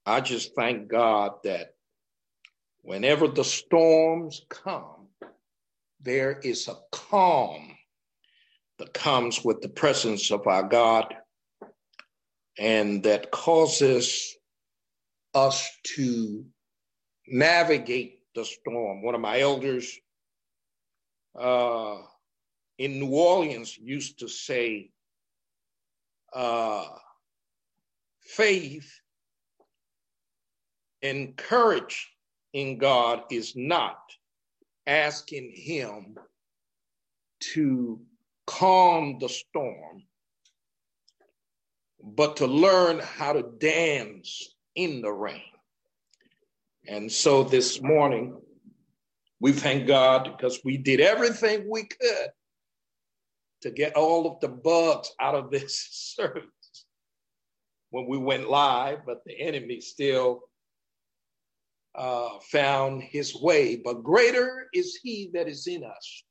I just thank God that whenever the storms come, there is a calm that comes with the presence of our God and that causes us to navigate the storm. One of my elders in New Orleans used to say, faith and courage in God is not asking him to calm the storm, but to learn how to dance in the rain. And so this morning, we thank God because we did everything we could to get all of the bugs out of this service when we went live, but the enemy still found his way. But greater is he that is in us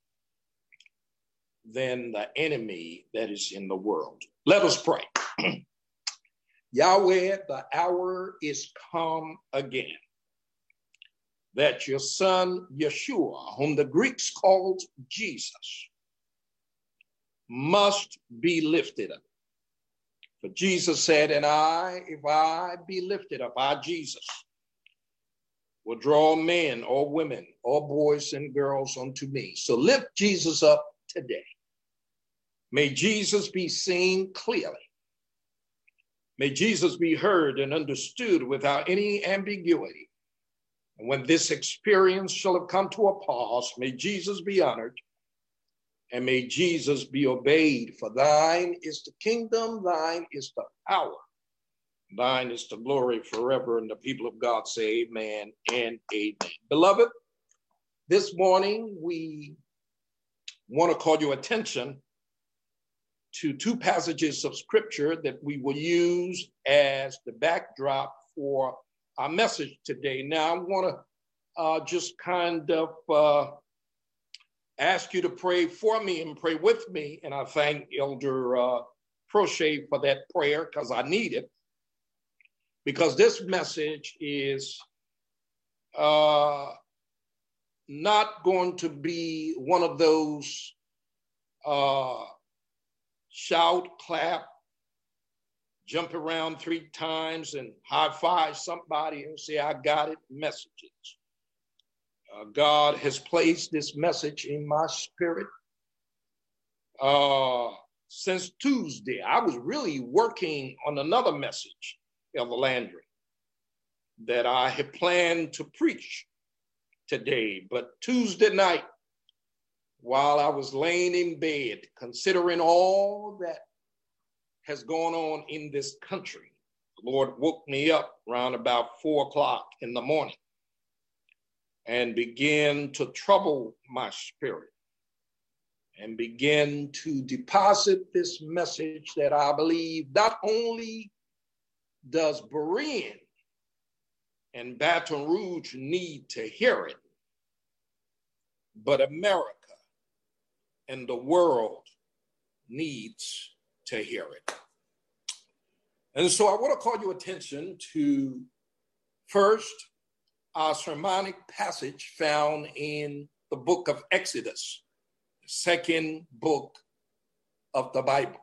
than the enemy that is in the world. Let us pray. Yahweh, the hour is come again, that your son, Yeshua, whom the Greeks called Jesus, must be lifted up. For Jesus said, and if I be lifted up, I, Jesus, will draw men or women or boys and girls unto me. So lift Jesus up today. May Jesus be seen clearly. May Jesus be heard and understood without any ambiguity. And when this experience shall have come to a pause, may Jesus be honored and may Jesus be obeyed. For thine is the kingdom, thine is the power, thine is the glory forever. And the people of God say amen and amen. Beloved, this morning we want to call your attention to two passages of scripture that we will use as the backdrop for our message today. Now, I want to just kind of ask you to pray for me and pray with me. And I thank Elder Crochet for that prayer because I need it. Because this message is not going to be one of those shout, clap, jump around 3 times and high five somebody and say, I got it messages. God has placed this message in my spirit since Tuesday. I was really working on another message, Elder Landry, that I had planned to preach today. But Tuesday night, while I was laying in bed, considering all that has gone on in this country, the Lord woke me up around about 4 o'clock in the morning and began to trouble my spirit and begin to deposit this message that I believe not only does Berean and Baton Rouge need to hear it, but America and the world needs to hear it. And so I want to call your attention to first our sermonic passage found in the book of Exodus, the second book of the Bible.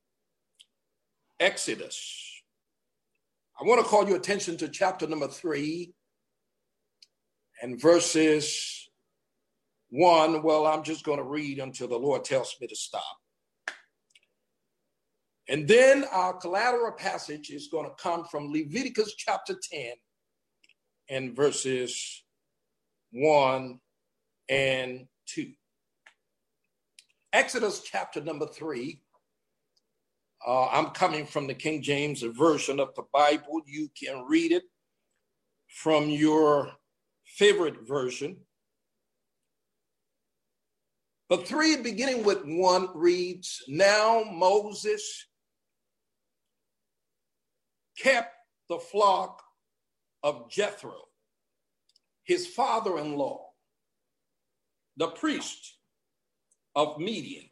Exodus. I want to call your attention to chapter number 3 and verses 1. Well, I'm just going to read until the Lord tells me to stop. And then our collateral passage is going to come from Leviticus chapter 10 and verses 1 and 2. Exodus chapter number 3. I'm coming from the King James Version of the Bible. You can read it from your favorite version. But 3, beginning with 1, reads, Now Moses kept the flock of Jethro, his father-in-law, the priest of Midian.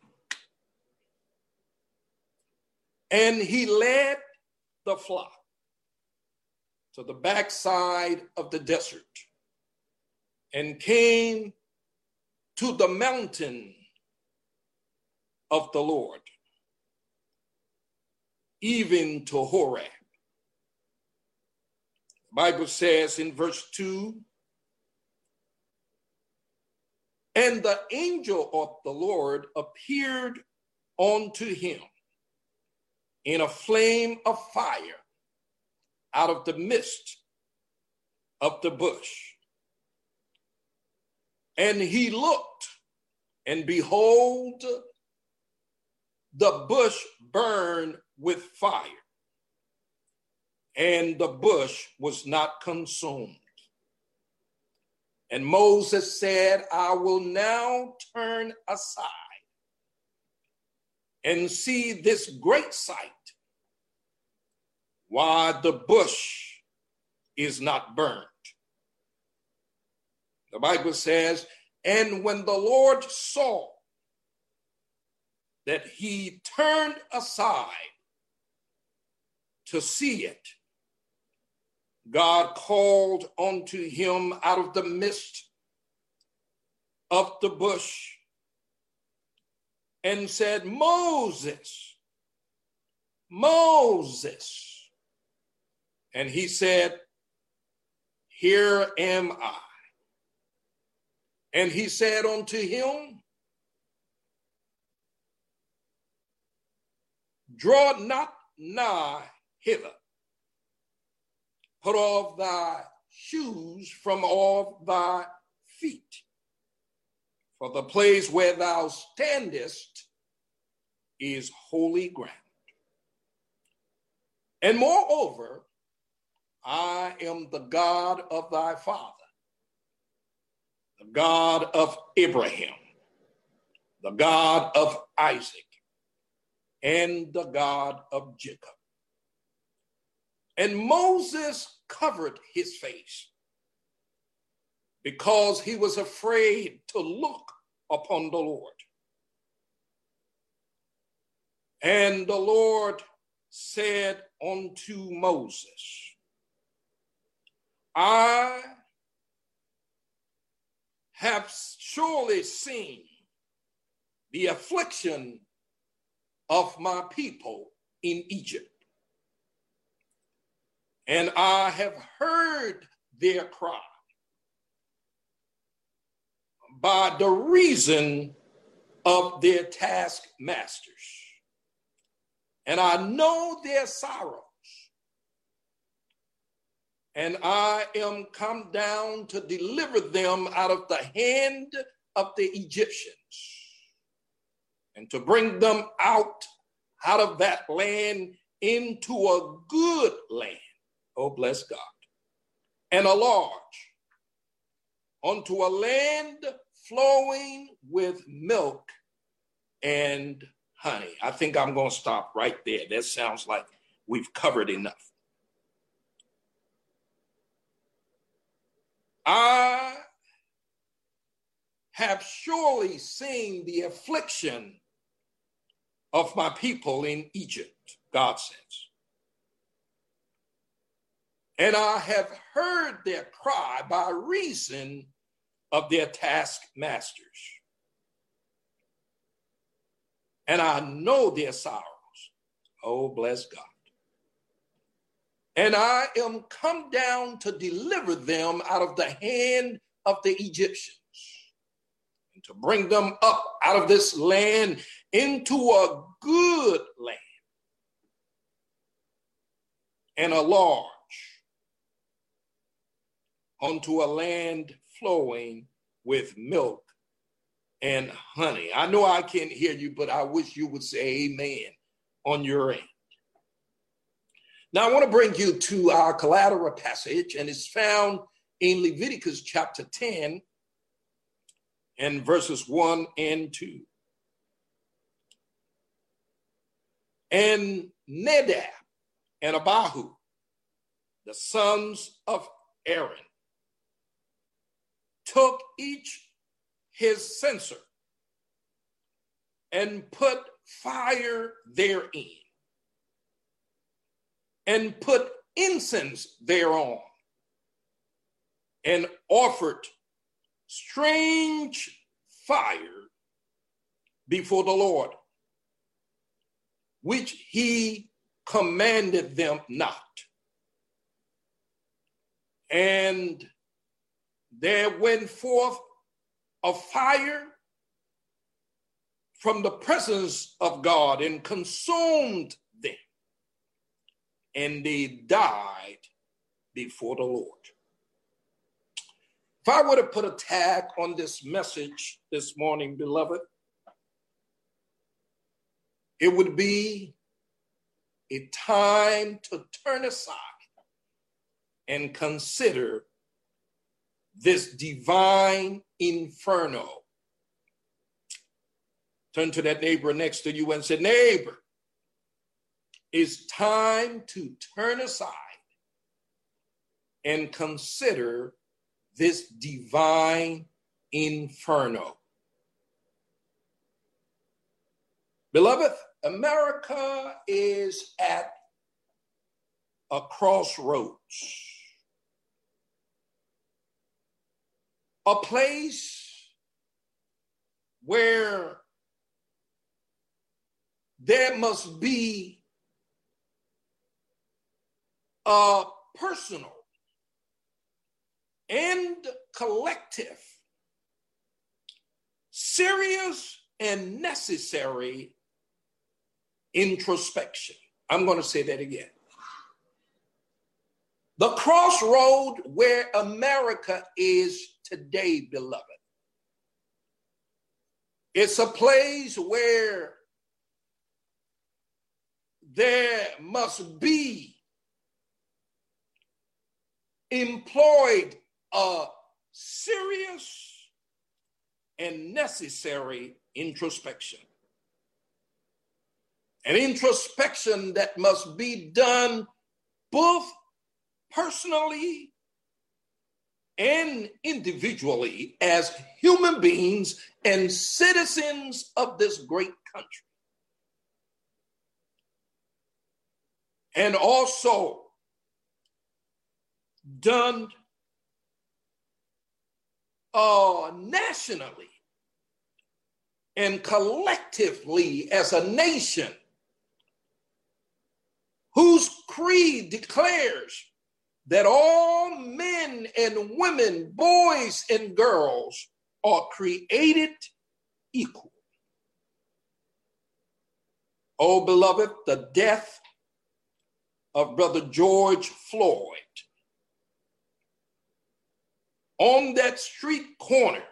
And he led the flock to the backside of the desert and came to the mountain of the Lord, even to Horeb. The Bible says in verse 2, and the angel of the Lord appeared unto him in a flame of fire out of the midst of the bush. And he looked, and behold, the bush burned with fire, and the bush was not consumed. And Moses said, I will now turn aside and see this great sight, why the bush is not burned. The Bible says, and when the Lord saw that he turned aside to see it, God called unto him out of the midst of the bush and said, Moses, Moses. And he said, here am I. And he said unto him, draw not nigh hither. Put off thy shoes from off thy feet. For the place where thou standest is holy ground. And moreover, I am the God of thy father, the God of Abraham, the God of Isaac, and the God of Jacob. And Moses covered his face because he was afraid to look upon the Lord. And the Lord said unto Moses, I have surely seen the affliction of my people in Egypt, and I have heard their cry by the reason of their taskmasters, and I know their sorrows, and I am come down to deliver them out of the hand of the Egyptians, and to bring them out of that land into a good land. Oh, bless God. And a large, unto a land flowing with milk and honey. I think I'm going to stop right there. That sounds like we've covered enough. I have surely seen the affliction of my people in Egypt, God says. And I have heard their cry by reason of their taskmasters. And I know their sorrows. Oh, bless God. And I am come down to deliver them out of the hand of the Egyptians, and to bring them up out of this land into a good land, and a large, unto a land flowing with milk and honey. I know I can't hear you, but I wish you would say amen on your end. Now, I want to bring you to our collateral passage, and it's found in Leviticus chapter 10 and verses 1 and 2. And Nadab and Abihu, the sons of Aaron, took each his censer and put fire therein, and put incense thereon, and offered strange fire before the Lord, which he commanded them not. And there went forth a fire from the presence of God and consumed them, and they died before the Lord. If I were to put a tag on this message this morning, beloved, it would be a time to turn aside and consider this divine inferno. Turn to that neighbor next to you and say, neighbor, it's time to turn aside and consider this divine inferno. Beloved, America is at a crossroads, a place where there must be a personal and collective, serious and necessary introspection. I'm going to say that again. The crossroad where America is today, beloved. It's a place where there must be employed a serious and necessary introspection. An introspection that must be done both personally and individually as human beings and citizens of this great country. And also done nationally and collectively as a nation whose creed declares that all men and women, boys and girls are created equal. Oh, beloved, the death of Brother George Floyd on that street corner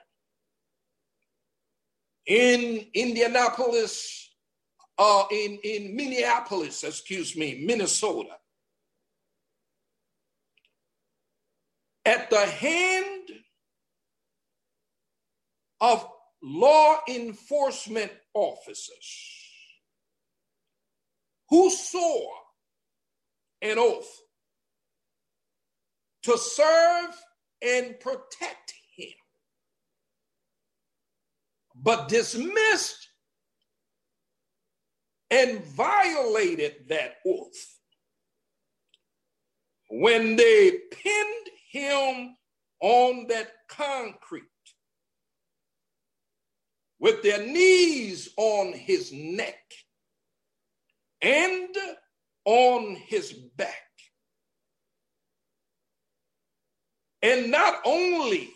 in Minneapolis, Minnesota, at the hand of law enforcement officers who swore an oath to serve and protect him, but dismissed and violated that oath when they pinned him on that concrete with their knees on his neck and on his back. And not only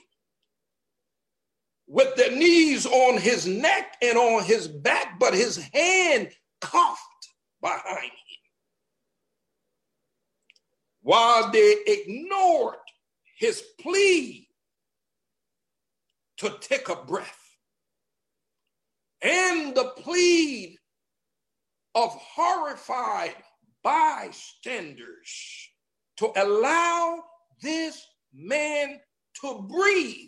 with their knees on his neck and on his back, but his hand cuffed behind him, while they ignored his plea to take a breath and the plea of horrified bystanders to allow this man to breathe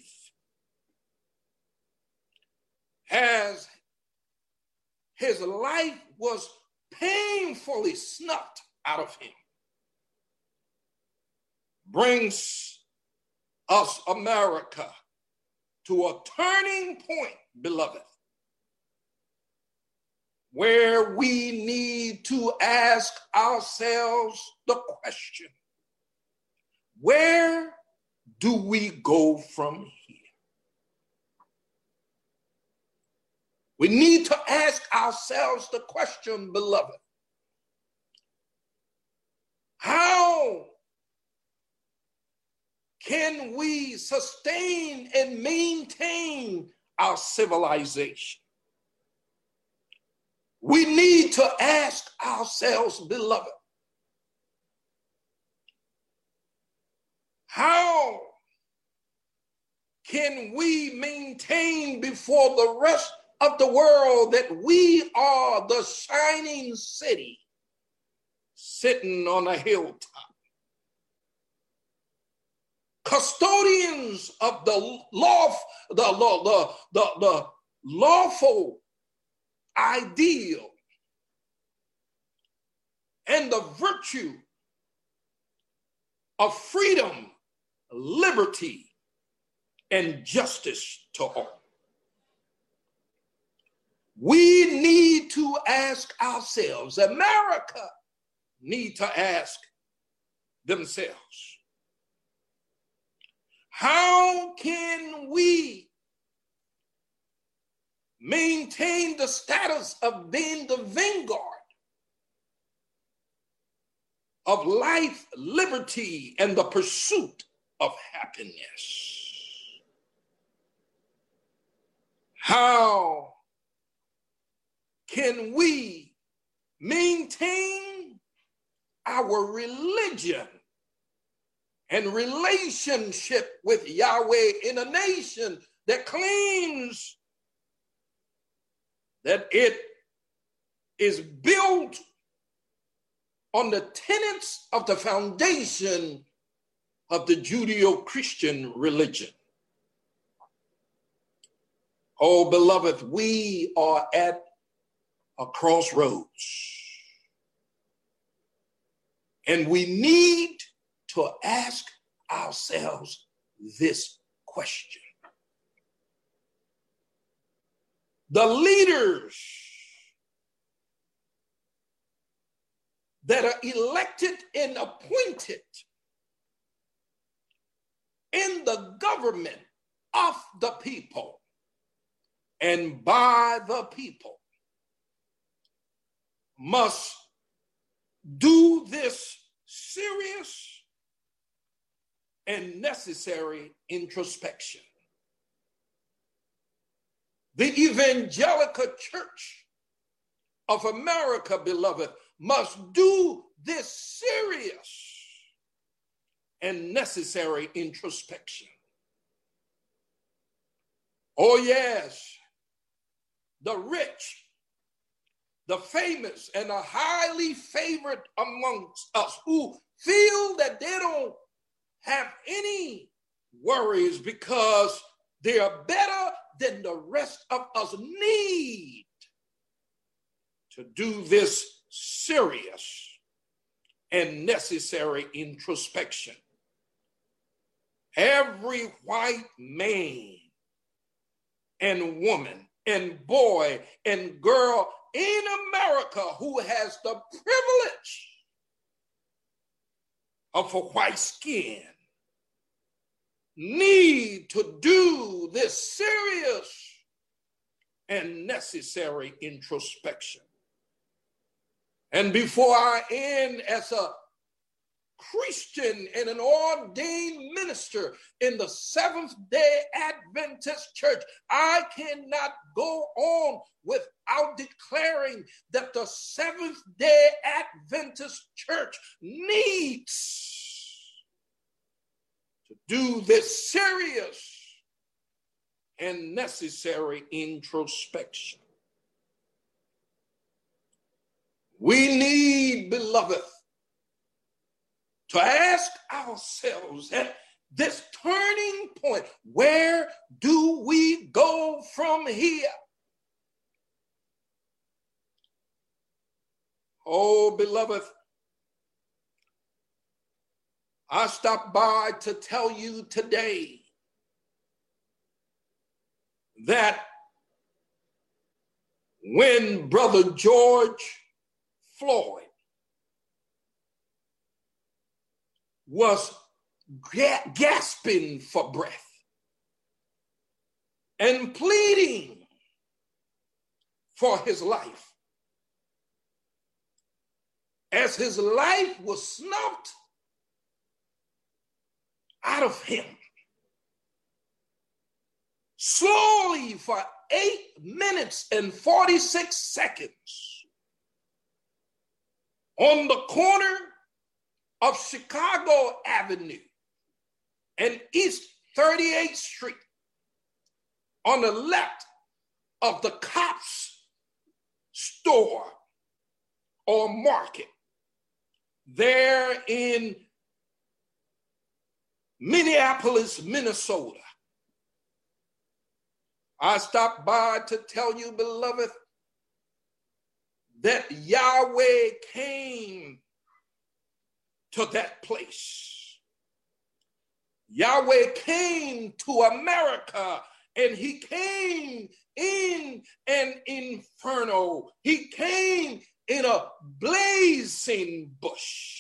as his life was painfully snuffed out of him, brings us, America, to a turning point, beloved, where we need to ask ourselves the question: where do we go from here? We need to ask ourselves the question, beloved. How can we sustain and maintain our civilization? We need to ask ourselves, beloved, how can we maintain before the rest of the world that we are the shining city sitting on a hilltop, custodians of the lawful ideal and the virtue of freedom, liberty, and justice to all? We need to ask ourselves, America need to ask themselves, how can we maintain the status of being the vanguard of life, liberty, and the pursuit of happiness? How can we maintain our religion and relationship with Yahweh in a nation that claims that it is built on the tenets of the foundation of the Judeo-Christian religion? Oh, beloved, we are at a crossroads, and we need to ask ourselves this question. The leaders that are elected and appointed in the government of the people and by the people must do this serious and necessary introspection. The Evangelical Church of America, beloved, must do this serious and necessary introspection. Oh yes, the rich, the famous, and the highly favored amongst us who feel that they don't have any worries because they are better than the rest of us, need to do this serious and necessary introspection. Every white man and woman and boy and girl in America who has the privilege of a white skin need to do this serious and necessary introspection. And before I end, as a Christian and an ordained minister in the Seventh-day Adventist Church, I cannot go on without declaring that the Seventh-day Adventist Church needs to do this serious and necessary introspection. We need, beloved, to ask ourselves at this turning point, where do we go from here? Oh, beloved, I stopped by to tell you today that when Brother George Floyd was gasping for breath and pleading for his life. As his life was snuffed out of him, slowly for 8 minutes and 46 seconds, on the corner of Chicago Avenue and East 38th Street, on the left of the cops' store or market, there in Minneapolis, Minnesota. I stopped by to tell you, beloved, that Yahweh came to that place. Yahweh came to America, and he came in an inferno. He came in a blazing bush.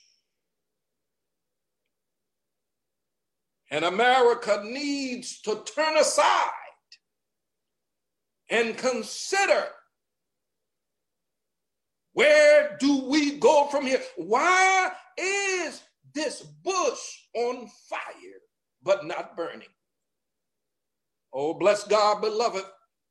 And America needs to turn aside and consider, where do we go from here? Why is this bush on fire but not burning? Oh, bless God, beloved.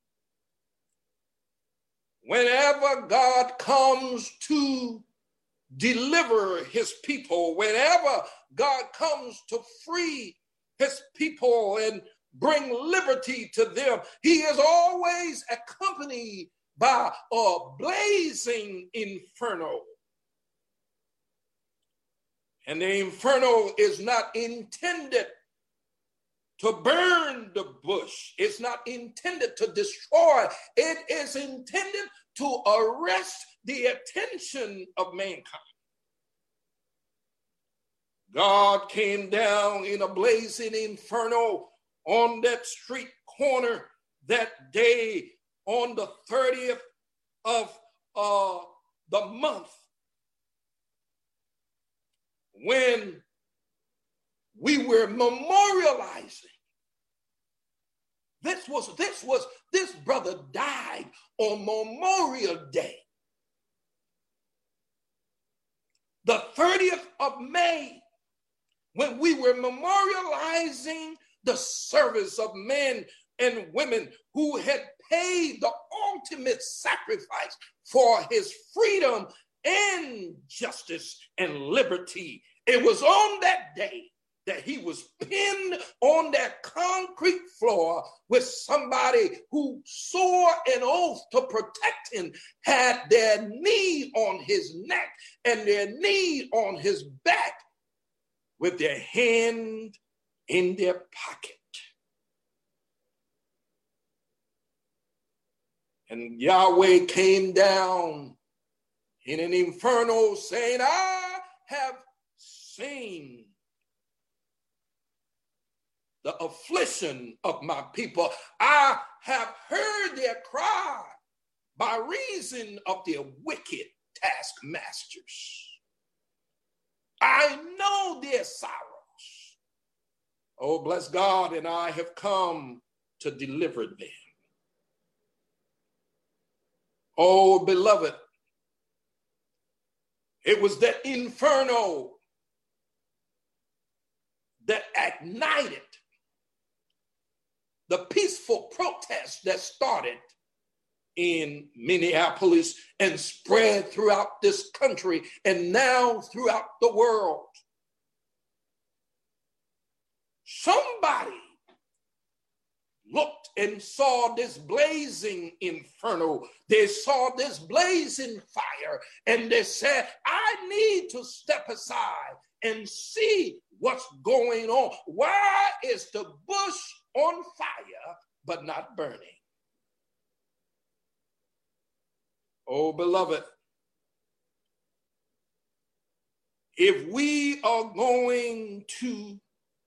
Whenever God comes to deliver his people, whenever God comes to free his people and bring liberty to them, he is always accompanied by a blazing inferno. And the inferno is not intended to burn the bush. It's not intended to destroy. It is intended to arrest the attention of mankind. God came down in a blazing inferno on that street corner that day on the 30th of the month, when we were memorializing. This brother died on Memorial Day, the 30th of May, when we were memorializing the service of men and women who had paid the ultimate sacrifice for his freedom and justice and liberty. It was on that day that he was pinned on that concrete floor with somebody who swore an oath to protect him, had their knee on his neck and their knee on his back, with their hand in their pocket. And Yahweh came down in an inferno saying, I have seen the affliction of my people. I have heard their cry by reason of their wicked taskmasters. I know their sorrows. Oh, bless God, and I have come to deliver them. Oh, beloved, it was that inferno that ignited the peaceful protest that started in Minneapolis and spread throughout this country and now throughout the world. Somebody looked and saw this blazing inferno. They saw this blazing fire, and they said, I need to step aside and see what's going on. Why is the bush on fire but not burning? Oh, beloved, if we are going to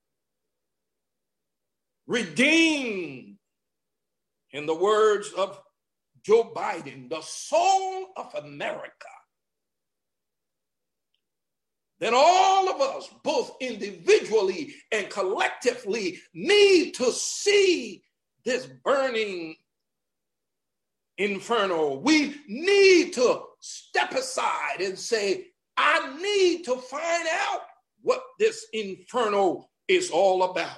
redeem, in the words of Joe Biden, the soul of America, then all of us, both individually and collectively, need to see this burning inferno. We need to step aside and say, I need to find out what this inferno is all about.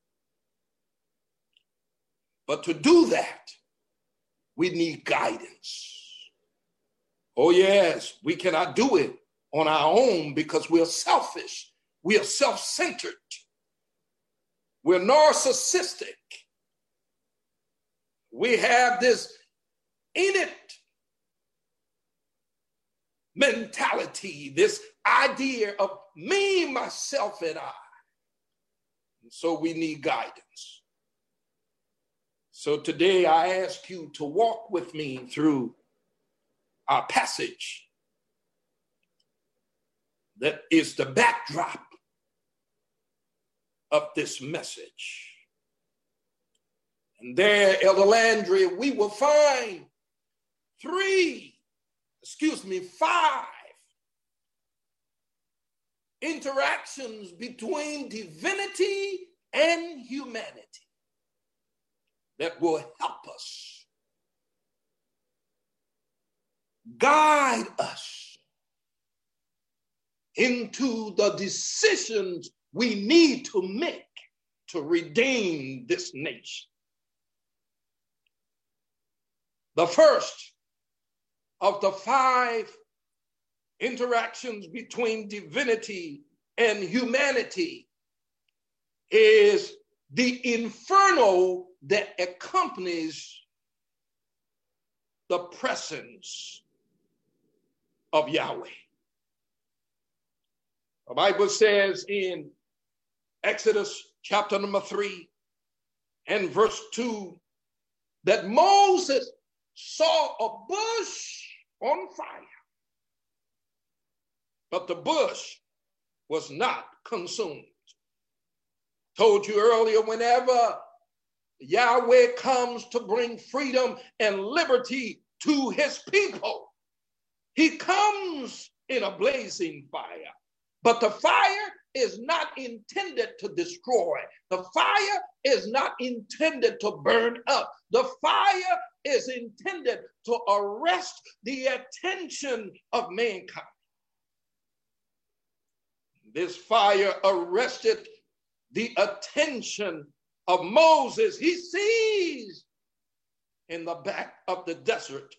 But to do that, we need guidance. Oh yes, we cannot do it on our own because we're selfish. We are self-centered. We're narcissistic. We have this innate mentality, this idea of me, myself, and I. And so we need guidance. So today I ask you to walk with me through our passage that is the backdrop of this message. And there, Elder Landry, we will find 5 interactions between divinity and humanity that will help us, guide us into the decisions we need to make to redeem this nation. The first of the 5 interactions between divinity and humanity is the inferno that accompanies the presence of Yahweh. The Bible says in Exodus chapter number 3 and verse 2 that Moses saw a bush on fire, but the bush was not consumed. Told you earlier, whenever Yahweh comes to bring freedom and liberty to his people, he comes in a blazing fire. But the fire is not intended to destroy. The fire is not intended to burn up. The fire is intended to arrest the attention of mankind. This fire arrested the attention of Moses. He sees in the back of the desert,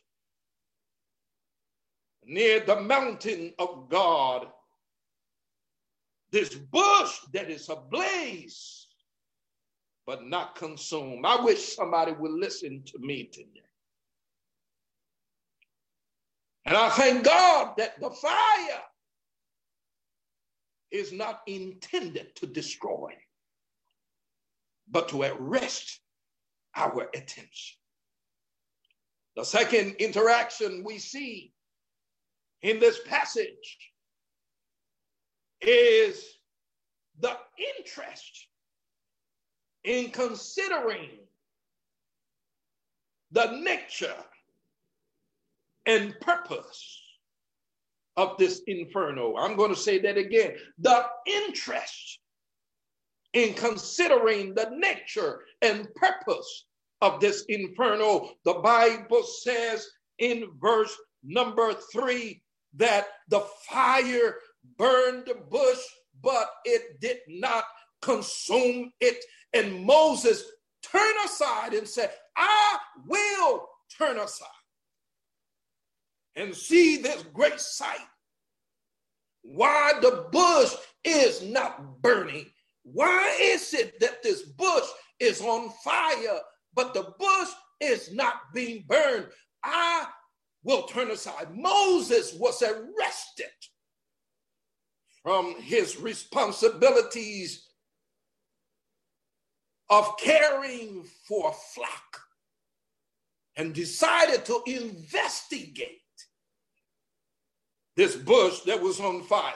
near the mountain of God, this bush that is ablaze, but not consumed. I wish somebody would listen to me today. And I thank God that the fire is not intended to destroy, but to arrest our attention. The second interaction we see in this passage is the interest in considering the nature and purpose of this inferno. I'm going to say that again. The interest in considering the nature and purpose of this inferno. The Bible says in verse number 3 that the fire burned the bush, but it did not consume it. And Moses turned aside and said, I will turn aside and see this great sight. Why the bush is not burning? Why is it that this bush is on fire, but the bush is not being burned? I will turn aside. Moses was arrested from his responsibilities of caring for a flock and decided to investigate this bush that was on fire,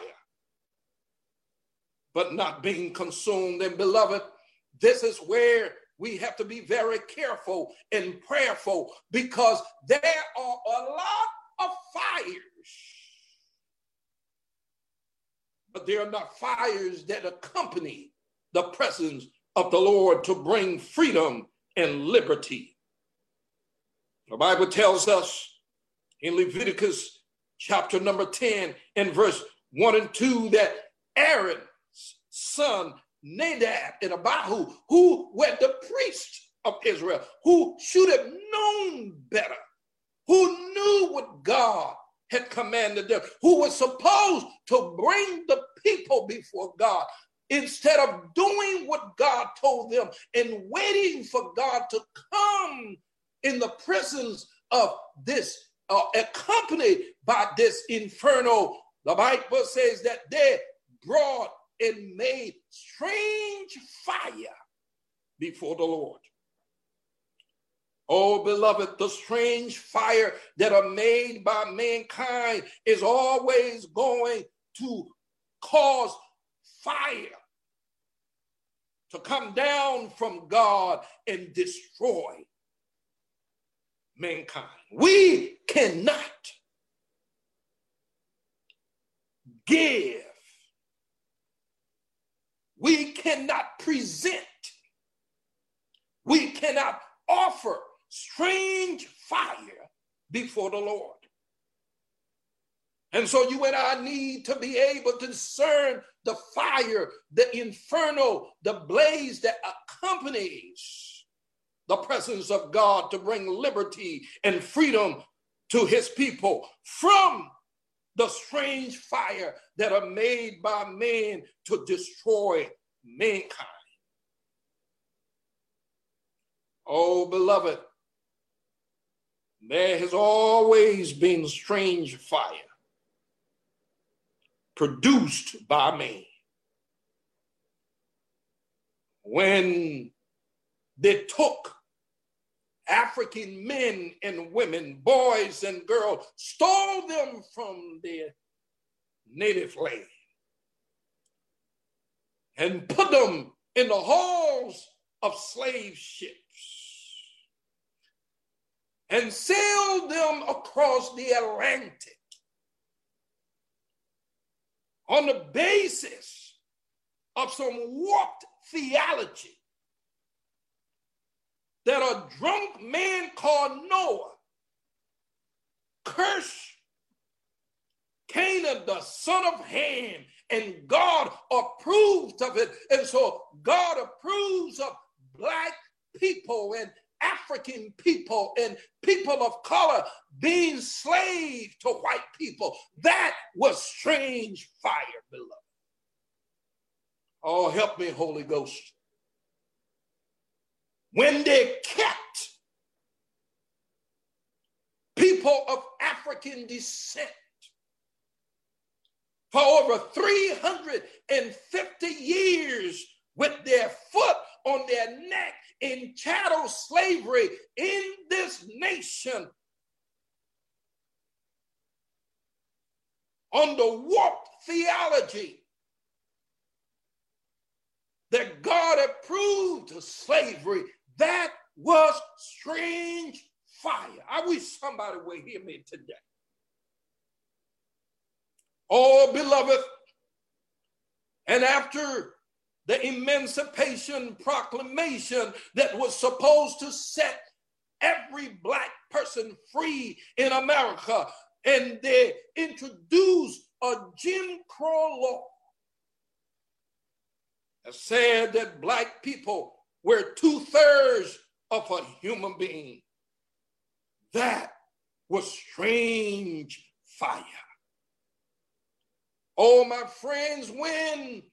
but not being consumed. And beloved, this is where we have to be very careful and prayerful, because there are a lot of fires but they are not fires that accompany the presence of the Lord to bring freedom and liberty. The Bible tells us in Leviticus chapter number 10 and verse 1 and 2 that Aaron's son Nadab and Abihu, who were the priests of Israel, who should have known better, who knew what God had commanded them, who was supposed to bring the people before God, instead of doing what God told them and waiting for God to come in the presence of this, accompanied by this inferno, the Bible says that they brought and made strange fire before the Lord. Oh, beloved, the strange fire that are made by mankind is always going to cause fire to come down from God and destroy mankind. We cannot give. We cannot present. We cannot offer strange fire before the Lord. And so you and I need to be able to discern the fire, the inferno, the blaze that accompanies the presence of God to bring liberty and freedom to his people from the strange fire that are made by man to destroy mankind. Oh, beloved, there has always been strange fire produced by man. When they took African men and women, boys and girls, stole them from their native land and put them in the halls of slave ships and sailed them across the Atlantic on the basis of some warped theology that a drunk man called Noah cursed Canaan, the son of Ham, and God approved of it. And so God approves of black people and African people and people of color being slave to white people. That was strange fire, beloved. Oh, help me, Holy Ghost. When they kept people of African descent for over 350 years with their foot on their neck in chattel slavery in this nation, on the warped theology that God approved of slavery, that was strange fire. I wish somebody would hear me today. Oh, beloved, and after the Emancipation Proclamation that was supposed to set every black person free in America, and they introduced a Jim Crow law that said that black people were 2/3 of a human being. That was strange fire. Oh, my friends, when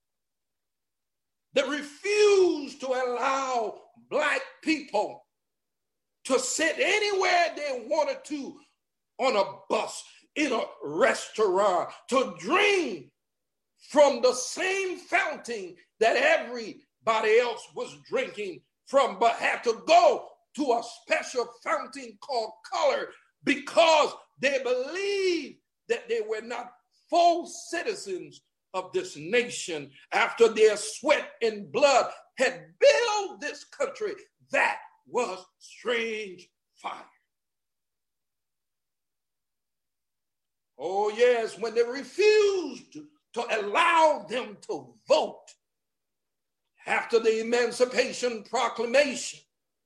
they refused to allow black people to sit anywhere they wanted to, on a bus, in a restaurant, to drink from the same fountain that everybody else was drinking from, but had to go to a special fountain called color because they believed that they were not full citizens of this nation after their sweat and blood had built this country. That was strange fire. Oh yes, when they refused to allow them to vote after the Emancipation Proclamation,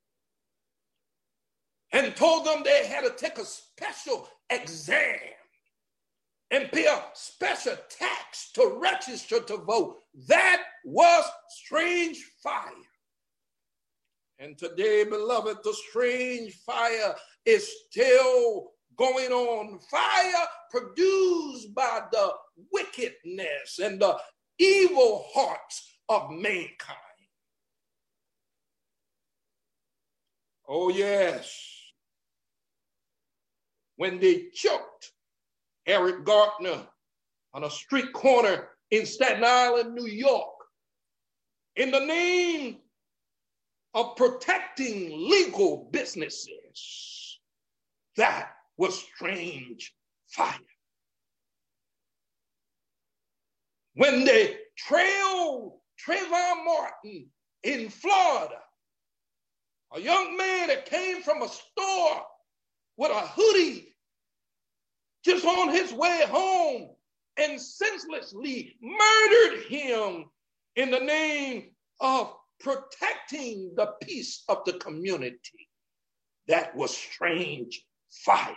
and told them they had to take a special exam and pay a special tax to register to vote. That was strange fire. And today, beloved, the strange fire is still going on. Fire produced by the wickedness and the evil hearts of mankind. Oh, yes. When they choked Eric Garner on a street corner in Staten Island, New York, in the name of protecting legal businesses, that was strange fire. When they trailed Trayvon Martin in Florida, a young man that came from a store with a hoodie just on his way home and senselessly murdered him in the name of protecting the peace of the community. That was strange fire.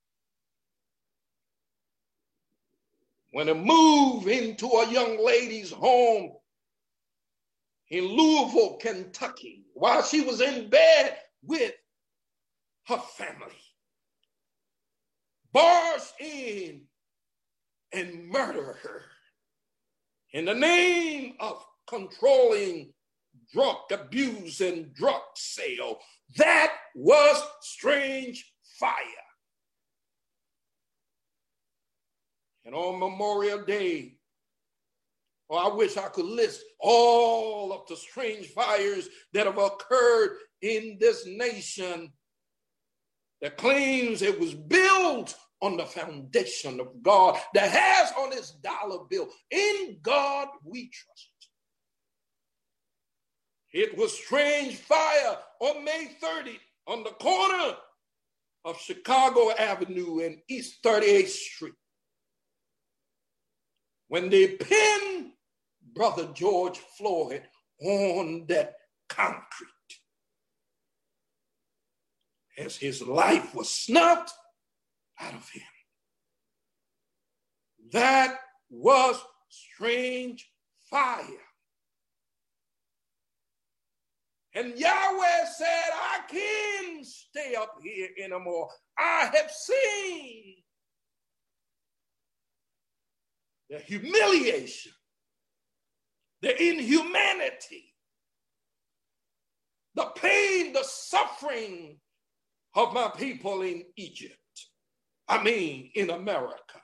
When it moved into a young lady's home in Louisville, Kentucky, while she was in bed with her family, barged in and murdered her in the name of controlling drug abuse and drug sale. That was strange fire. And on Memorial Day, I wish I could list all of the strange fires that have occurred in this nation that claims it was built on the foundation of God, that has on its dollar bill, "In God we trust." It was strange fire on May 30th on the corner of Chicago Avenue and East 38th Street, when they pinned Brother George Floyd on that concrete as his life was snuffed out of him. That was strange fire. And Yahweh said, I can't stay up here anymore. I have seen the humiliation, the inhumanity, the pain, the suffering of my people in Egypt. I mean, in America.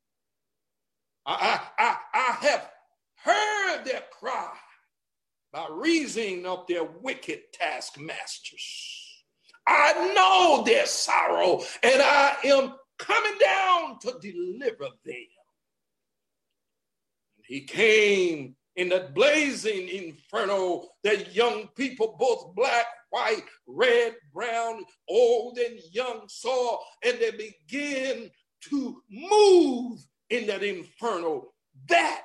I have heard their cry by reason of their wicked taskmasters. I know their sorrow, and I am coming down to deliver them. He came in that blazing inferno that young people, both black, white, red, brown, old, and young, saw, and they began to move in that inferno. That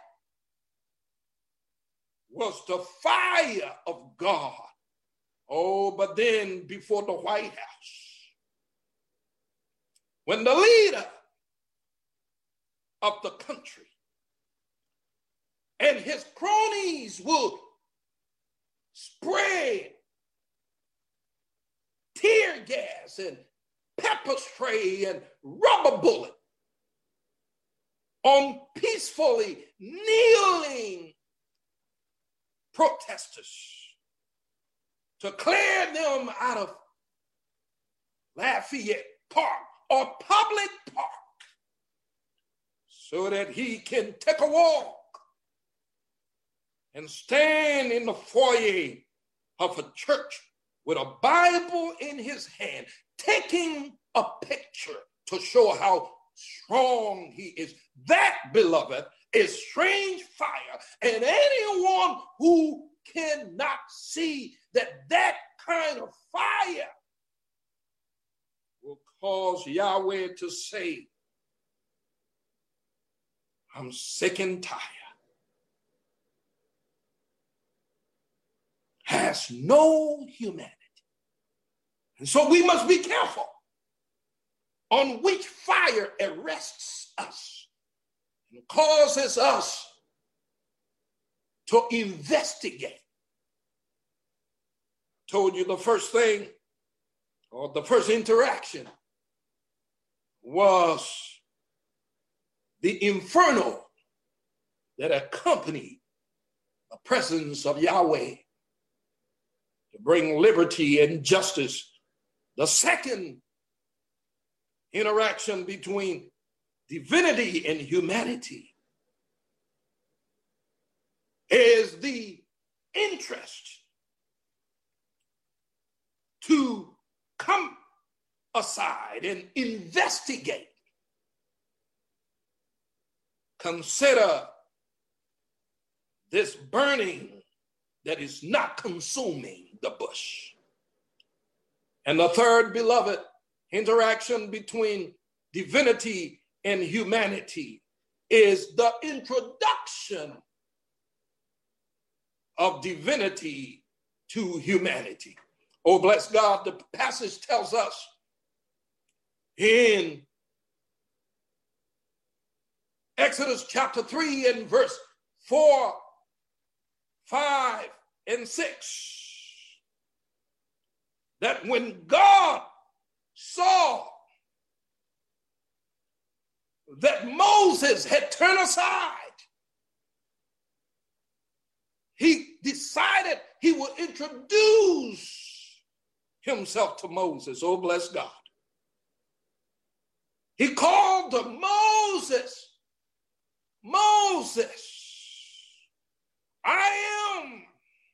was the fire of God. Oh, but then before the White House, when the leader of the country and his cronies would spray tear gas and pepper spray and rubber bullet on peacefully kneeling protesters to clear them out of Lafayette Park or public park so that he can take a walk and stand in the foyer of a church with a Bible in his hand, taking a picture to show how strong he is. That, beloved, is strange fire. And anyone who cannot see that that kind of fire will cause Yahweh to say, I'm sick and tired. Has no humanity. And so we must be careful on which fire arrests us and causes us to investigate. Told you the first thing, or the first interaction, was the inferno that accompanied the presence of Yahweh to bring liberty and justice. The second interaction between divinity and humanity is the interest to come aside and investigate. Consider this burning that is not consuming the bush. And the third, beloved, interaction between divinity and humanity is the introduction of divinity to humanity. Oh, bless God, the passage tells us in Exodus chapter 3 and verse 4, 5, and 6, that when God saw that Moses had turned aside, he decided he would introduce himself to Moses. Oh, bless God. He called to Moses, Moses, I am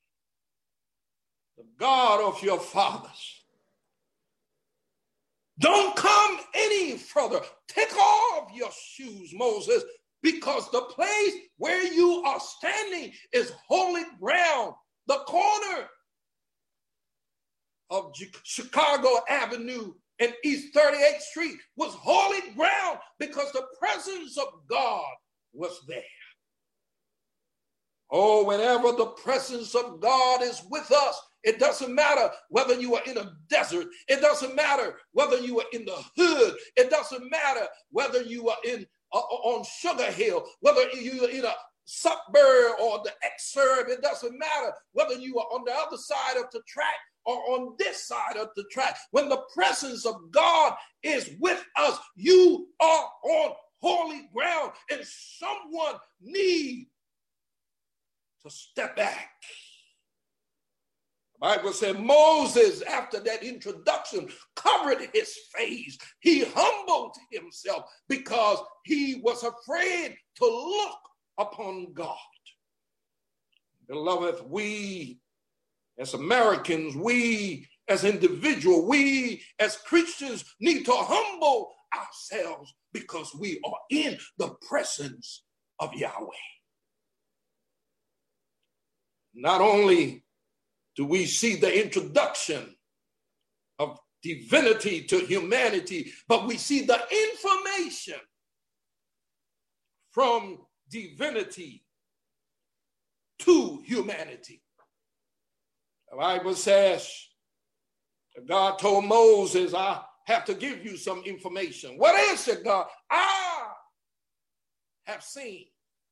the God of your fathers. Don't come any further. Take off your shoes, Moses, because the place where you are standing is holy ground. The corner of Chicago Avenue and East 38th Street was holy ground because the presence of God was there. Oh, whenever the presence of God is with us, it doesn't matter whether you are in a desert. It doesn't matter whether you are in the hood. It doesn't matter whether you are in on Sugar Hill, whether you are in a suburb or the exurb. It doesn't matter whether you are on the other side of the track or on this side of the track. When the presence of God is with us, you are on holy ground, and someone needs to step back. The Bible said Moses, after that introduction, covered his face. He humbled himself because he was afraid to look upon God. Beloved, we as Americans, we as individuals, we as Christians need to humble ourselves because we are in the presence of Yahweh. Not only do we see the introduction of divinity to humanity, but we see the information from divinity to humanity. The Bible says God told Moses, I have to give you some information. What is it, God? I have seen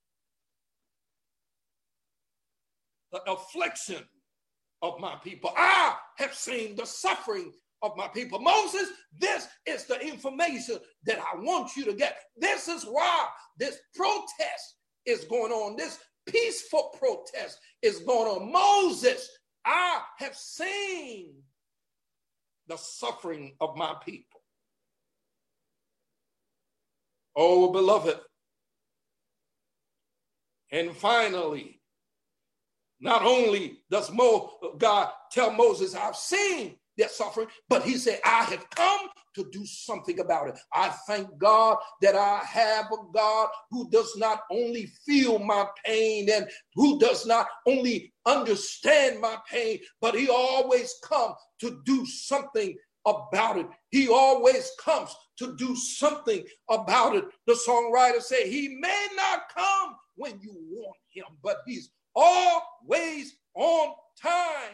the affliction of my people. I have seen the suffering of my people. Moses, this is the information that I want you to get. This is why this protest is going on. This peaceful protest is going on. Moses, I have seen the suffering of my people. Oh, beloved. And finally, not only does God tell Moses, I've seen their suffering, but he said, I have come to do something about it. I thank God that I have a God who does not only feel my pain and who does not only understand my pain, but he always comes to do something about it. He always comes to do something about it. The songwriter said, he may not come when you want him, but he's always on time.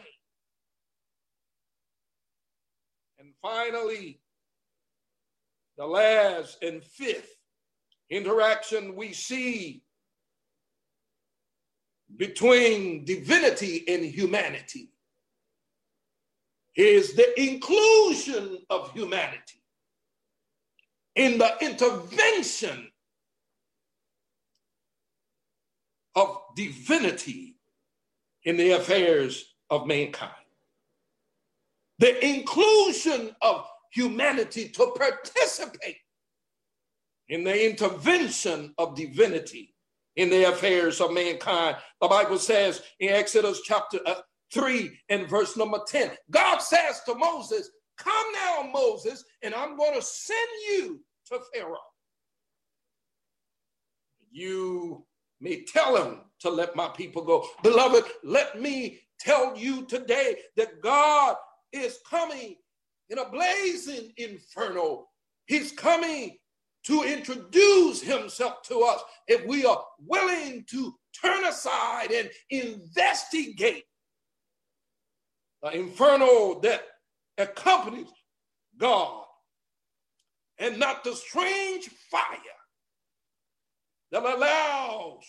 And finally, the last and fifth interaction we see between divinity and humanity is the inclusion of humanity in the intervention of divinity in the affairs of mankind. The inclusion of humanity to participate in the intervention of divinity in the affairs of mankind. The Bible says in Exodus chapter 3 and verse number 10, God says to Moses, come now, Moses, and I'm going to send you to Pharaoh. You may tell him to let my people go. Beloved, let me tell you today that God is coming in a blazing inferno. He's coming to introduce himself to us if we are willing to turn aside and investigate the inferno that accompanies God, and not the strange fire that allows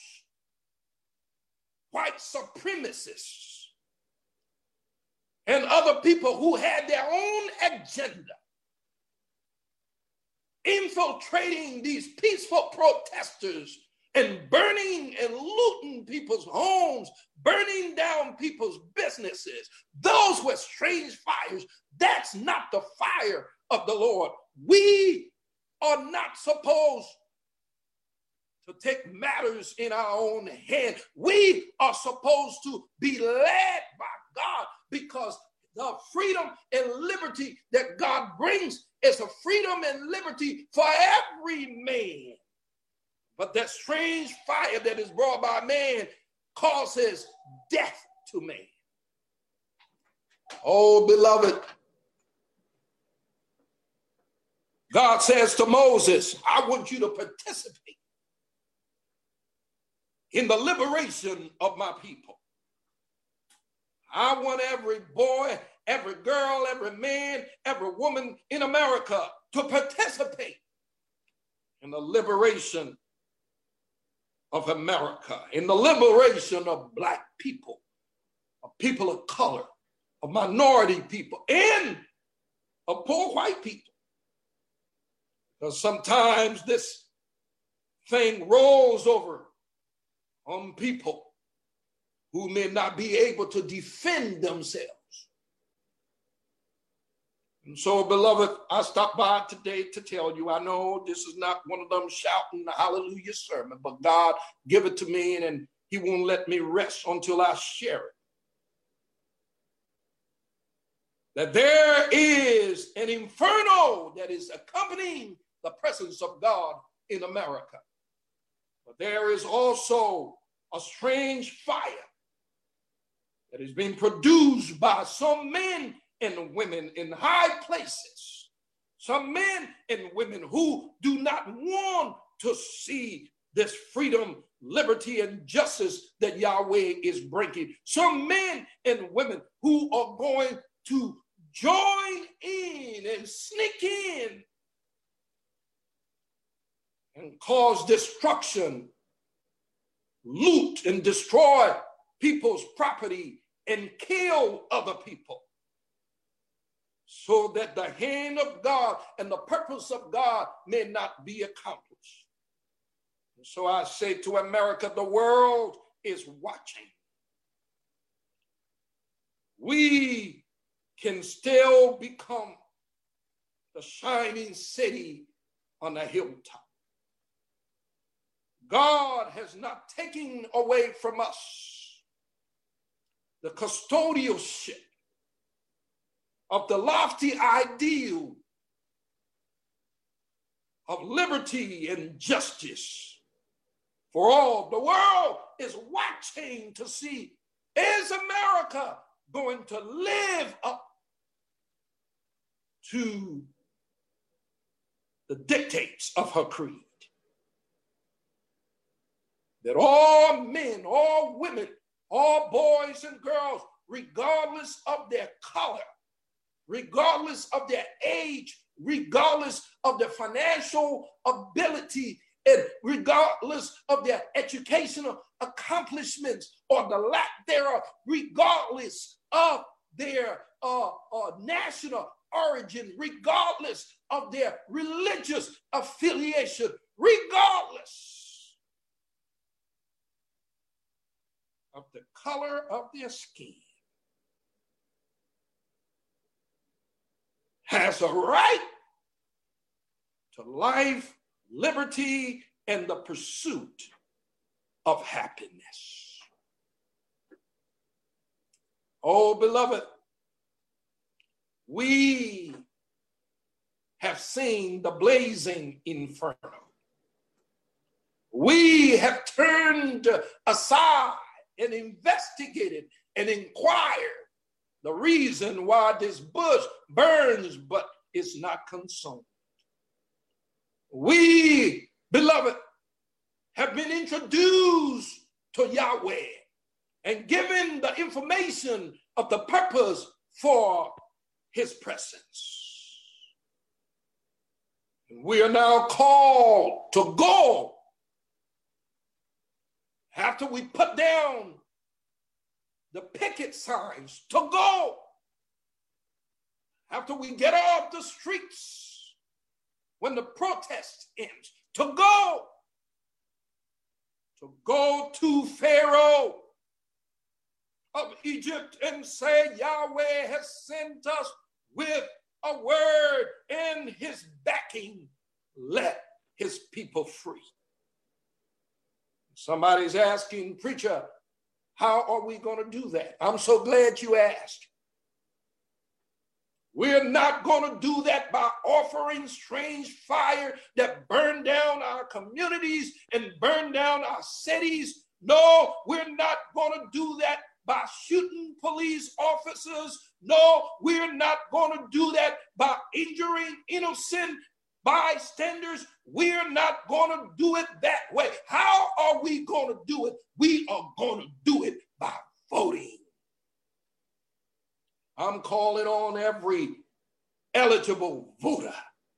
white supremacists and other people who had their own agenda infiltrating these peaceful protesters and burning and looting people's homes, burning down people's businesses. Those were strange fires. That's not the fire of the Lord. We are not supposed to take matters in our own hand. We are supposed to be led by God, because the freedom and liberty that God brings is a freedom and liberty for every man. But that strange fire that is brought by man causes death to man. Oh, beloved, God says to Moses, I want you to participate in the liberation of my people. I want every boy, every girl, every man, every woman in America to participate in the liberation of America, in the liberation of Black people, of people of color, of minority people, and of poor white people. Because sometimes this thing rolls over on people who may not be able to defend themselves. And so, beloved, I stopped by today to tell you, I know this is not one of them shouting the hallelujah sermon, but God give it to me, and he won't let me rest until I share it. That there is an inferno that is accompanying the presence of God in America. But there is also a strange fire that is being produced by some men and women in high places, some men and women who do not want to see this freedom, liberty, and justice that Yahweh is bringing. Some men and women who are going to join in and sneak in and cause destruction, loot and destroy people's property, and kill other people, so that the hand of God and the purpose of God may not be accomplished. And so I say to America, the world is watching. We can still become the shining city on the hilltop. God has not taken away from us the custodialship of the lofty ideal of liberty and justice for all. The world is watching to see, is America going to live up to the dictates of her creed. That all men, all women, all boys and girls, regardless of their color, regardless of their age, regardless of their financial ability, and regardless of their educational accomplishments or the lack thereof, regardless of their national origin, regardless of their religious affiliation, regardless of the color of their skin, has a right to life, liberty, and the pursuit of happiness. Oh, beloved, we have seen the blazing inferno. We have turned aside and investigated and inquired the reason why this bush burns but is not consumed. We, beloved, have been introduced to Yahweh and given the information of the purpose for his presence. We are now called to go after we put down the picket signs, to go after we get off the streets when the protest ends, to go to Pharaoh of Egypt and say, Yahweh has sent us with a word in his backing, let his people free. Somebody's asking, preacher, how are we going to do that? I'm so glad you asked. We're not going to do that by offering strange fire that burn down our communities and burn down our cities. No, we're not going to do that by shooting police officers. No, we're not going to do that by injuring innocent bystanders. We're not going to do it that way. How are we going to do it? We are going to do it by voting. I'm calling on every eligible voter,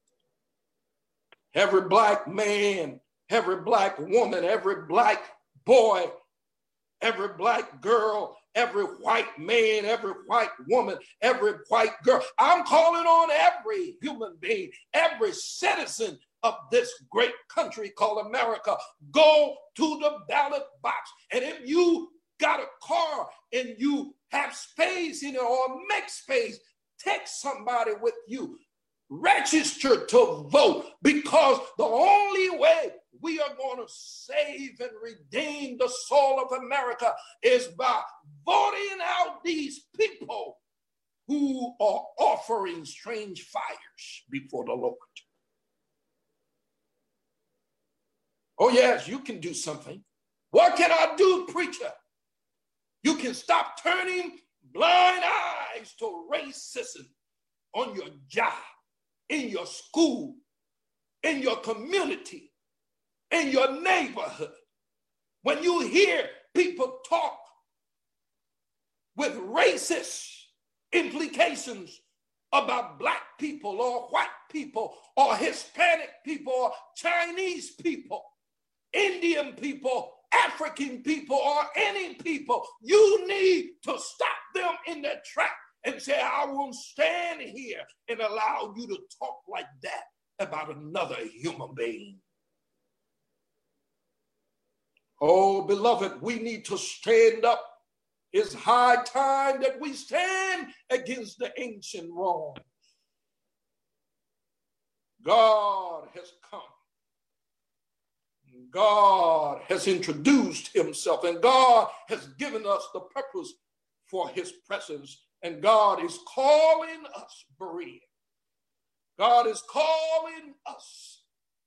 every black man, every black woman, every black boy, every black girl, every white man, every white woman, every white girl. I'm calling on every human being, every citizen of this great country called America. Go to the ballot box. And if you got a car and you have space in it or make space, take somebody with you. Register to vote, because the only way we are going to save and redeem the soul of America is by voting out these people who are offering strange fires before the Lord. Oh, yes, you can do something. What can I do, preacher? You can stop turning blind eyes to racism on your job, in your school, in your community, in your neighborhood. When you hear people talk with racist implications about black people or white people or Hispanic people or Chinese people, Indian people, African people, or any people, you need to stop them in their track and say, I won't stand here and allow you to talk like that about another human being. Oh, beloved, we need to stand up. It's high time that we stand against the ancient wrongs. God has come. God has introduced himself, and God has given us the purpose for his presence, and God is calling us, Berea. God is calling us,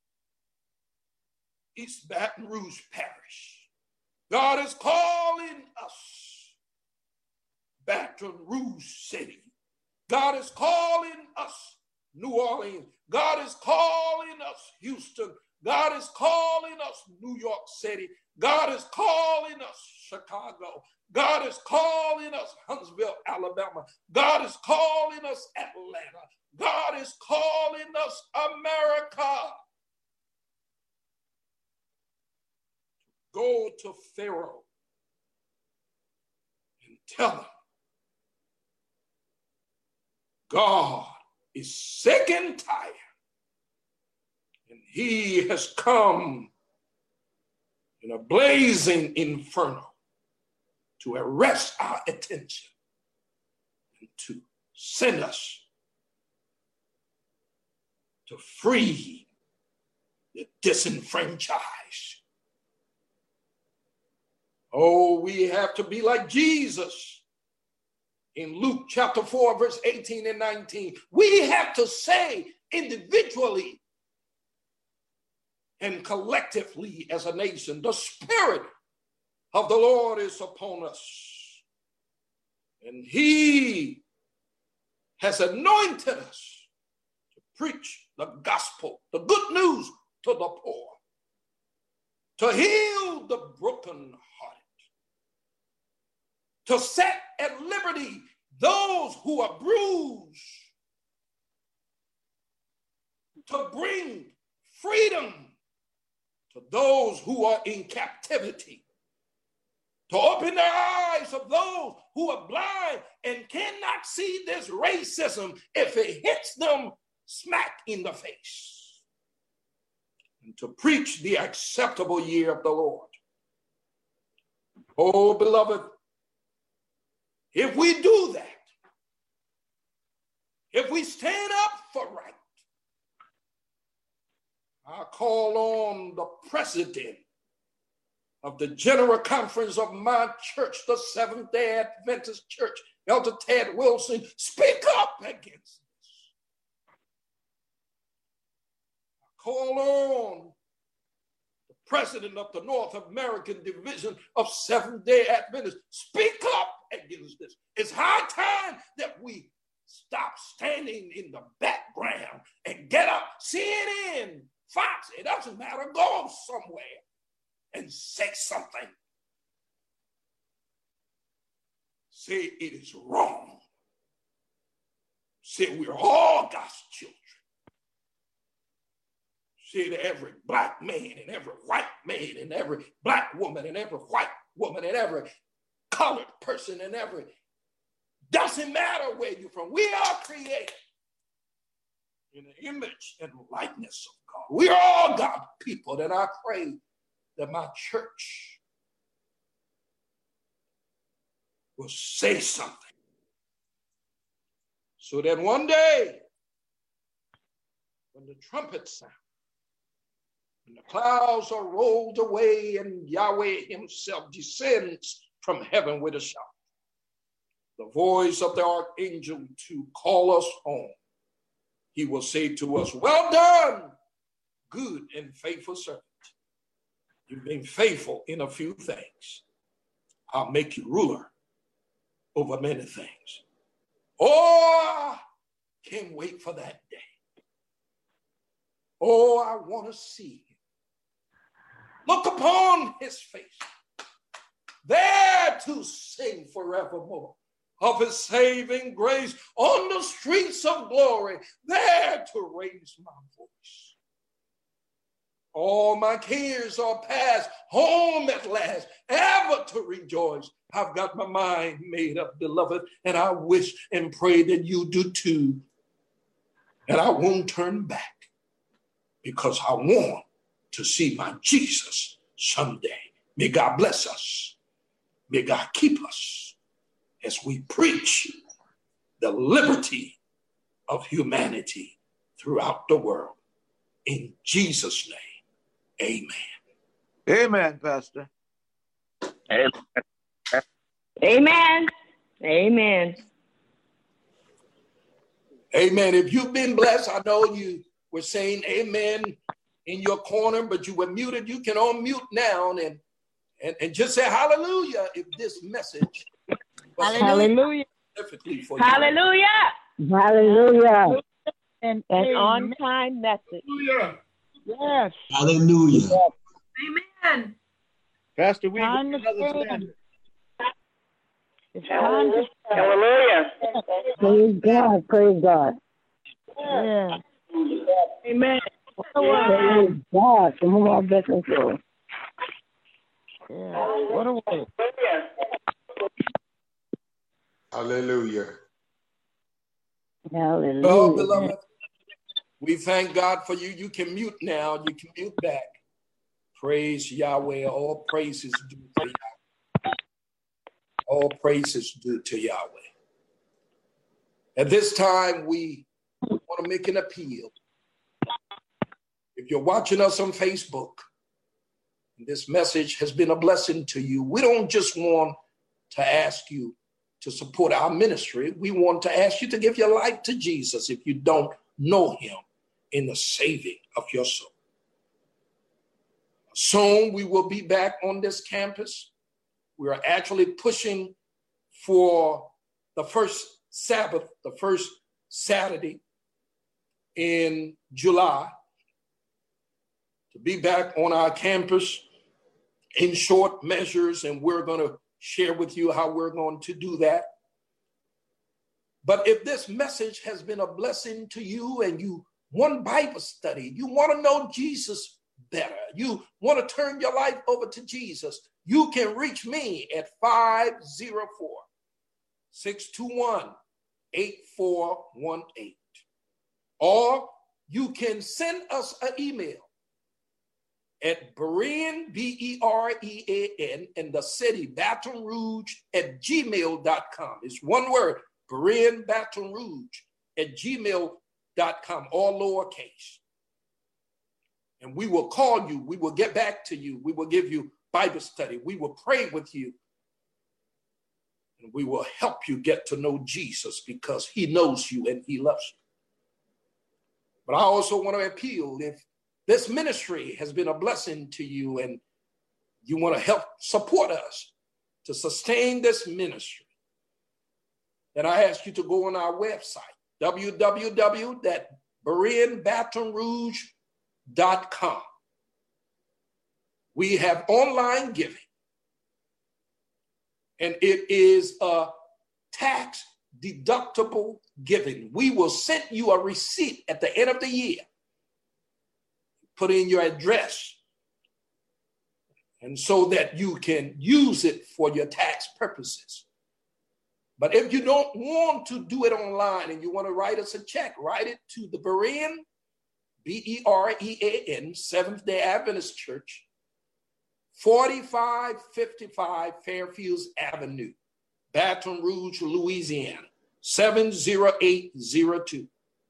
East Baton Rouge Parish. God is calling us, Baton Rouge City. God is calling us, New Orleans. God is calling us Houston. God is calling us New York City. God is calling us Chicago. God is calling us Huntsville, Alabama. God is calling us Atlanta. God is calling us America. Go to Pharaoh and tell him God is sick and tired, and he has come in a blazing inferno to arrest our attention and to send us to free the disenfranchised. Oh, we have to be like Jesus in Luke chapter 4, verse 18 and 19. We have to say individually and collectively as a nation, the Spirit of the Lord is upon us, and he has anointed us to preach the gospel, the good news to the poor, to heal the brokenhearted, to set at liberty those who are bruised, to bring freedom to those who are in captivity, to open the eyes of those who are blind and cannot see this racism if it hits them smack in the face, and to preach the acceptable year of the Lord. Oh, beloved, if we do that, if we stand up for right, I call on the president of the General Conference of my church, the Seventh-day Adventist Church, Elder Ted Wilson, speak up against this. I call on the president of the North American Division of Seventh-day Adventists, speak up against this. It's high time that we stop standing in the background and get up. CNN, Fox, it doesn't matter, go somewhere and say something. Say it is wrong. Say we're all God's children. Say to every black man and every white man and every black woman and every white woman and every colored person and every, doesn't matter where you're from. We are created in the image and likeness of God. We are all God's people, and I pray that my church will say something so that one day when the trumpet sounds, when the clouds are rolled away and Yahweh himself descends from heaven with a shout, the voice of the archangel to call us home, he will say to us, well done, good and faithful servant. You've been faithful in a few things. I'll make you ruler over many things. Oh, I can't wait for that day. Oh, I want to see him. Look upon his face, there to sing forevermore of his saving grace, on the streets of glory, there to raise my voice. All my cares are past, home at last, ever to rejoice. I've got my mind made up, beloved, and I wish and pray that you do too. And I won't turn back because I want to see my Jesus someday. May God bless us. May God keep us as we preach the liberty of humanity throughout the world. In Jesus' name, amen. Amen, Pastor. Amen. Amen. Amen. Amen. If you've been blessed, I know you were saying amen in your corner, but you were muted. You can unmute now and just say hallelujah if this message was Hallelujah. specifically for you. Hallelujah. Hallelujah. An on-time message. Yes. Hallelujah. Amen. Pastor, we Time got to another stand. standard. It's time to stand. Hallelujah. Praise God. Praise God. Yeah. Amen. Praise God. From whom all blessings flow. Yeah. What a way. Hallelujah. Hallelujah. Well, beloved, we thank God for you. You can mute now. You can mute back. Praise Yahweh. All praises due to Yahweh. All praises due to Yahweh. At this time, we want to make an appeal. If you're watching us on Facebook, and this message has been a blessing to you, we don't just want to ask you to support our ministry. We want to ask you to give your life to Jesus if you don't know him in the saving of your soul. Soon we will be back on this campus. We are actually pushing for the first Sabbath, the first Saturday in July, to be back on our campus in short measures, and we're going to share with you how we're going to do that. But if this message has been a blessing to you and you want Bible study, you want to know Jesus better, you want to turn your life over to Jesus, you can reach me at 504-621-8418. Or you can send us an email at Berean, Berean, and the city, Baton Rouge, at gmail.com. It's one word, Berean, Baton Rouge, at gmail.com, all lowercase. And we will call you. We will get back to you. We will give you Bible study. We will pray with you. And we will help you get to know Jesus because he knows you and he loves you. But I also want to appeal, if this ministry has been a blessing to you and you want to help support us to sustain this ministry, then I ask you to go on our website, www.bereanbatonrouge.com. We have online giving, and it is a tax deductible giving. We will send you a receipt at the end of the year. Put in your address, and so that you can use it for your tax purposes. But if you don't want to do it online and you want to write us a check, write it to the Berean, Berean, Seventh-day Adventist Church, 4555 Fairfields Avenue, Baton Rouge, Louisiana, 70802.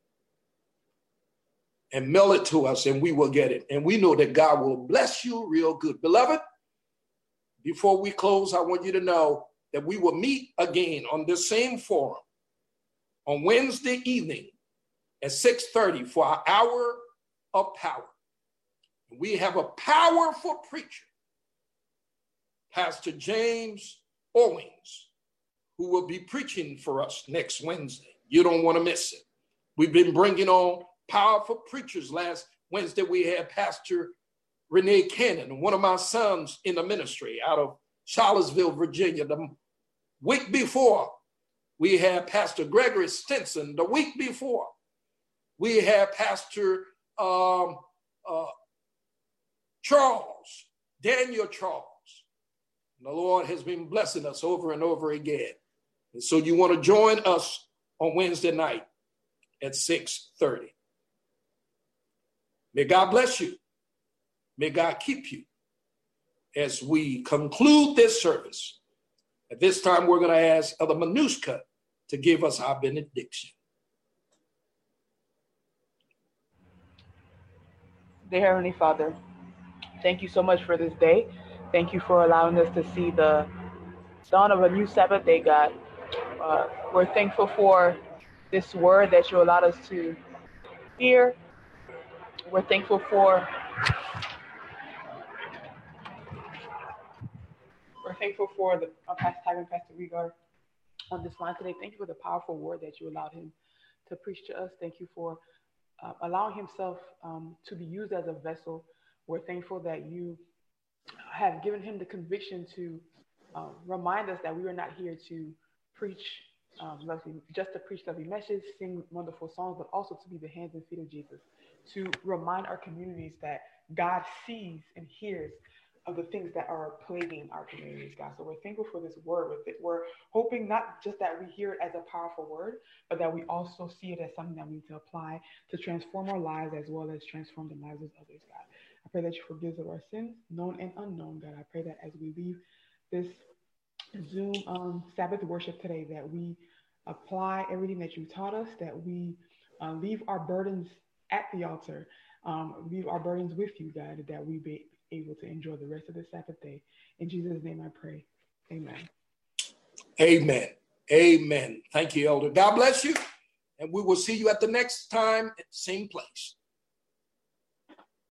And mail it to us and we will get it. And we know that God will bless you real good. Beloved, before we close, I want you to know that we will meet again on this same forum on Wednesday evening at 6:30 for our hour of power. We have a powerful preacher, Pastor James Owings, who will be preaching for us next Wednesday. You don't want to miss it. We've been bringing on powerful preachers. Last Wednesday, we had Pastor Renee Cannon, one of my sons in the ministry out of Charlottesville, Virginia. The week before, we had Pastor Gregory Stinson. The week before, we had Pastor Daniel Charles. And the Lord has been blessing us over and over again. And so you want to join us on Wednesday night at 6:30. May God bless you. May God keep you as we conclude this service. At this time, we're going to ask Elder Manushka to give us our benediction. Dear Heavenly Father, thank you so much for this day. Thank you for allowing us to see the dawn of a new Sabbath day, God. We're thankful for this word that you allowed us to hear. We're thankful for the Pastor Ty and Pastor Regar on this line today. Thank you for the powerful word that you allowed him to preach to us. Thank you for allowing himself to be used as a vessel. We're thankful that you have given him the conviction to remind us that we are not here to preach just to preach lovely messages, sing wonderful songs, but also to be the hands and feet of Jesus, to remind our communities that God sees and hears of the things that are plaguing our communities, God. So we're thankful for this word. We're hoping not just that we hear it as a powerful word, but that we also see it as something that we need to apply to transform our lives as well as transform the lives of others, God. I pray that you forgive us of our sins, known and unknown, God. I pray that as we leave this Zoom Sabbath worship today, that we apply everything that you taught us, that we leave our burdens at the altar, leave our burdens with you, God, that we be able to enjoy the rest of the Sabbath day. In Jesus' name I pray. Amen. Amen. Amen. Thank you, Elder. God bless you. And we will see you at the next time at the same place.